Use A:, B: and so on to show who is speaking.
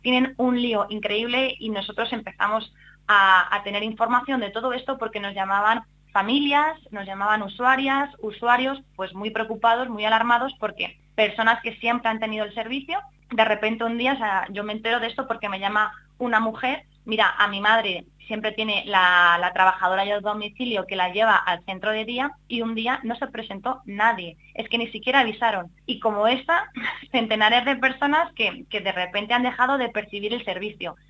A: tienen un lío increíble y nosotros empezamos a tener información de todo esto porque nos llamaban familias, nos llamaban usuarias, usuarios, pues muy preocupados, muy alarmados porque personas que siempre han tenido el servicio, de repente un día, o sea, yo me entero de esto porque me llama una mujer, mira, a mi madre siempre tiene la trabajadora de domicilio que la lleva al centro de día y un día no se presentó nadie, es que ni siquiera avisaron. Y como esta, centenares de personas que de repente han dejado de percibir el servicio.